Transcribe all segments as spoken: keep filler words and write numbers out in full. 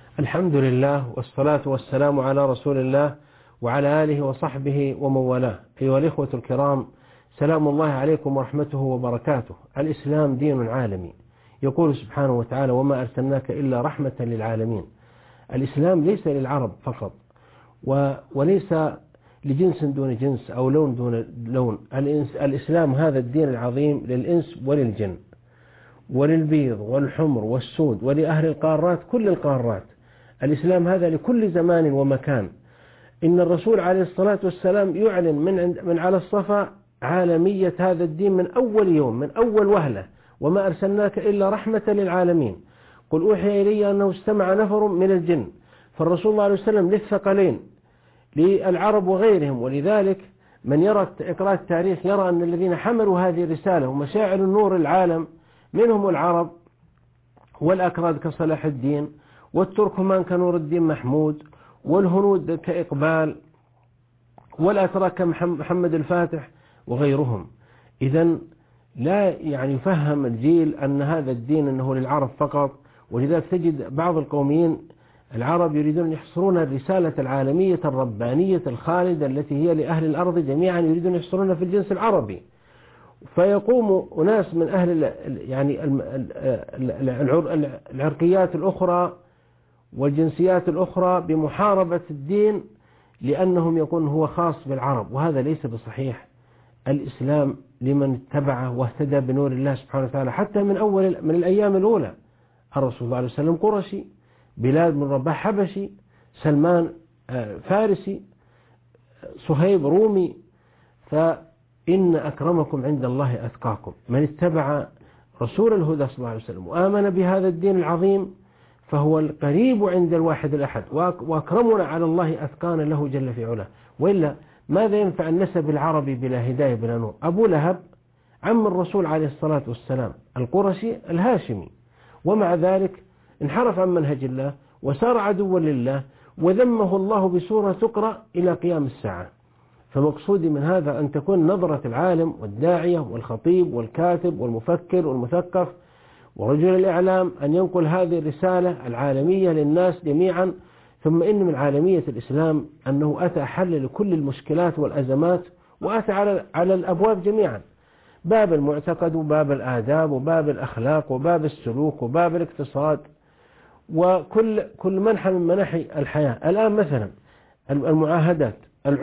الحمد لله والصلاة والسلام على رسول الله وعلى آله وصحبه ومن والاه. أيها الإخوة الكرام، سلام الله عليكم ورحمته وبركاته. الإسلام دين عالمي، يقول سبحانه وتعالى: وما أرسلناك إلا رحمة للعالمين. الإسلام ليس للعرب فقط، وليس لجنس دون جنس أو لون دون لون. الإسلام هذا الدين العظيم للإنس وللجن، وللبيض والحمر والسود، ولأهل القارات كل القارات. الإسلام هذا لكل زمان ومكان. إن الرسول عليه الصلاة والسلام يعلن من, من على الصفا عالمية هذا الدين من أول يوم، من أول وهلة: وما أرسلناك إلا رحمة للعالمين. قل أوحي إلي أنه استمع نفر من الجن. فالرسول صلى الله عليه وسلم للثقلين، للعرب وغيرهم. ولذلك من يرى إقراء التاريخ يرى أن الذين حملوا هذه الرسالة ومشاعر النور العالم منهم العرب والأكراد كصلاح الدين، والتركمان كنور الدين محمود، والهنود كإقبال، والأتراك كمحمد الفاتح وغيرهم. إذن لا يعني يفهم الجيل أن هذا الدين أنه للعرب فقط. ولذلك تجد بعض القوميين العرب يريدون أن يحصرون الرسالة العالمية الربانية الخالدة التي هي لأهل الأرض جميعا، يريدون أن يحصرونها في الجنس العربي. فيقوم أناس من أهل يعني العرقيات الأخرى والجنسيات الأخرى بمحاربة الدين، لأنهم يكون هو خاص بالعرب، وهذا ليس بصحيح. الإسلام لمن اتبعه واهتدى بنور الله سبحانه وتعالى حتى من أول من الأيام الأولى. الرسول صلى الله عليه وسلم قرشي، بلال بن رباح حبشي، سلمان فارسي، صهيب رومي. فإن أكرمكم عند الله أتقاكم. من اتبع رسول الهدى صلى الله عليه وسلم وآمن بهذا الدين العظيم فهو القريب عند الواحد الأحد، وأكرمنا على الله أتقانا له جل في علاه. وإلا ماذا ينفع النسب العربي بلا هداية بلا نور؟ أبو لهب عم الرسول عليه الصلاة والسلام القرشي الهاشمي، ومع ذلك انحرف عن منهج الله وصار عدوا لله، وذمه الله بسورة تقرأ إلى قيام الساعة. فمقصودي من هذا أن تكون نظرة العالم والداعية والخطيب والكاتب والمفكر والمثقف ورجل الإعلام أن ينقل هذه الرسالة العالمية للناس جميعا. ثم إن من عالمية الإسلام أنه أتى حل لكل المشكلات والأزمات، وأتى على على الأبواب جميعا: باب المعتقد، وباب الآداب، وباب الأخلاق، وباب السلوك، وباب الاقتصاد، وكل كل منحى من مناحي الحياة. الآن مثلا المعاهدات،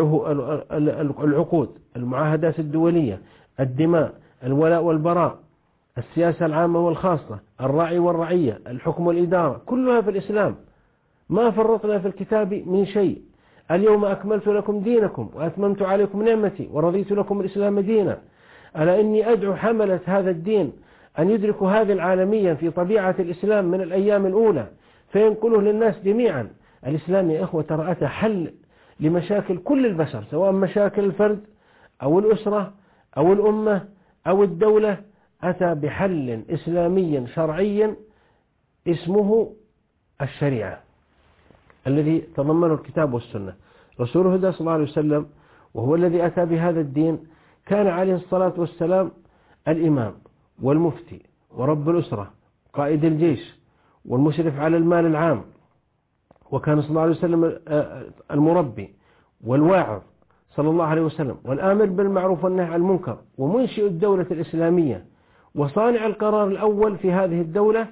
العقود، المعاهدات الدولية، الدماء، الولاء والبراء، السياسة العامة والخاصة، الراعي والرعية، الحكم والإدارة، كلها في الإسلام. ما فرطنا في الكتاب من شيء. اليوم أكملت لكم دينكم وأتممت عليكم نعمتي ورضيت لكم الإسلام دينا. ألا إني أدعو حملة هذا الدين أن يدركوا هذه العالمية في طبيعة الإسلام من الأيام الأولى فينقله للناس جميعا. الإسلام يا إخوة ترى أتى حل لمشاكل كل البشر، سواء مشاكل الفرد أو الأسرة أو الأمة أو الدولة. أتى بحل إسلامي شرعي اسمه الشريعة الذي تضمنه الكتاب والسنة. رسول الهدى صلى الله عليه وسلم وهو الذي أتى بهذا الدين كان عليه الصلاة والسلام الإمام والمفتي ورب الأسرة، قائد الجيش، والمشرف على المال العام، وكان صلى الله عليه وسلم المربي والواعظ صلى الله عليه وسلم، والآمر بالمعروف والنهي عن المنكر، ومنشئ الدولة الإسلامية، وصانع القرار الأول في هذه الدولة.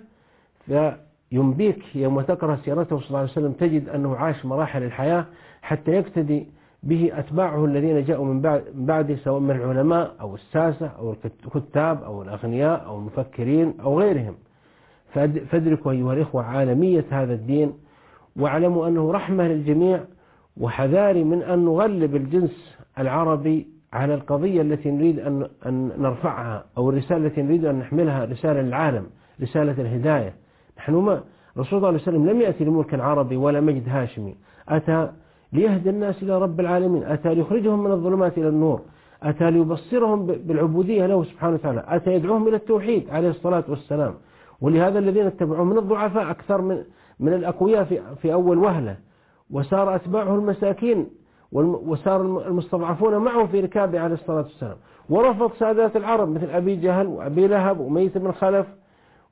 فينبيك يوم تقرأ سيرته صلى الله عليه وسلم تجد أنه عاش مراحل الحياة حتى يقتدي به أتباعه الذين جاءوا من بعده، سواء من العلماء أو الساسة أو الكتاب أو الأغنياء أو المفكرين أو غيرهم. فادركوا أيها الإخوة عالمية هذا الدين، واعلموا أنه رحمة للجميع، وحذاري من أن نغلب الجنس العربي على القضية التي نريد أن نرفعها، أو الرسالة التي نريد أن نحملها، رسالة للعالم، رسالة الهداية. نحن ما رسول الله عليه وسلم لم يأتي لملك عربي ولا مجد هاشمي، أتى ليهدي الناس إلى رب العالمين، أتى ليخرجهم من الظلمات إلى النور، أتى ليبصرهم بالعبودية له سبحانه وتعالى، أتى يدعوهم إلى التوحيد عليه الصلاة والسلام. ولهذا الذين اتبعوه من الضعفاء أكثر من من الأقوياء في في أول وهلة، وصار أتباعه المساكين، وصار المستضعفون معه في ركابه عليه الصلاة والسلام. ورفض سادات العرب مثل أبي جهل وأبي لهب وأمية بن خلف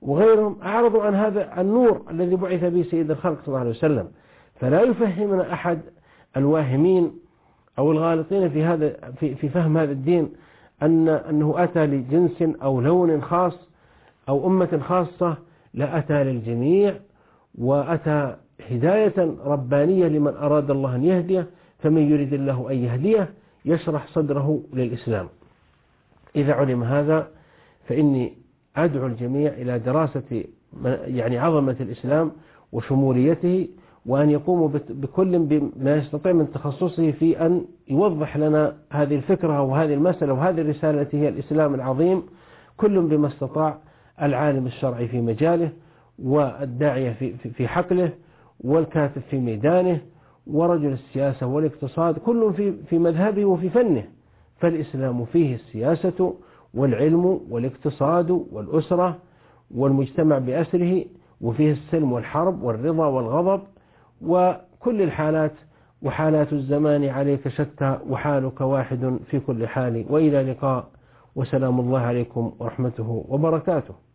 وغيرهم أعرضوا عن هذا النور الذي بعث به سيد الخلق صلى الله عليه وسلم. فلا يفهمنا أحد الواهمين أو الغالطين في هذا في في فهم هذا الدين أن أنه أتى لجنس أو لون خاص أو أمة خاصة، لا، أتى للجميع، وأتى هداية ربانية لمن أراد الله أن يهديه، فمن يريد الله أن يهديه يشرح صدره للإسلام. إذا علم هذا فإني أدعو الجميع إلى دراسة يعني عظمة الإسلام وشموليته، وأن يقوموا بكل بما يستطيع من تخصصه في أن يوضح لنا هذه الفكرة وهذه المسألة وهذه الرسالة التي هي الإسلام العظيم، كل بما استطاع، العالم الشرعي في مجاله، والداعية في في حقله، والكاتب في ميدانه، ورجل السياسة والاقتصاد، كل في في مذهبه وفي فنه. فالإسلام فيه السياسة والعلم والاقتصاد والأسرة والمجتمع بأسره، وفيه السلم والحرب والرضا والغضب وكل الحالات، وحالات الزمان عليك شتى وحالك واحد في كل حال. وإلى لقاء، وسلام الله عليكم ورحمته وبركاته.